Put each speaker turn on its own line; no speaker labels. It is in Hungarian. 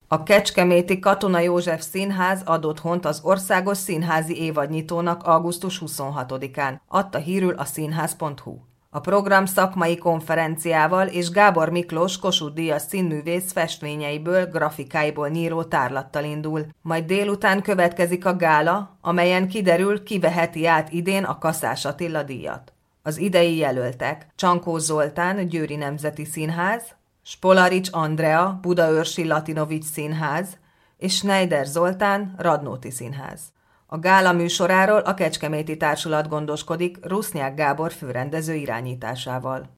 A kecskeméti Katona József Színház ad otthont az országos színházi évadnyitónak augusztus 26-án, adta hírül a színház.hu. A program szakmai konferenciával és Gábor Miklós Kossuth-díjas színművész festményeiből, grafikáiból nyíló tárlattal indul. Majd délután következik a gála, amelyen kiderül, ki veheti át idén a Kaszás Attila díjat. Az idei jelöltek: Csankó Zoltán, Győri Nemzeti Színház, Spolarics Andrea, Budaörsi Latinovics Színház és Schneider Zoltán, Radnóti Színház. A gála műsoráról a Kecskeméti Társulat gondoskodik Rusnyák Gábor főrendező irányításával.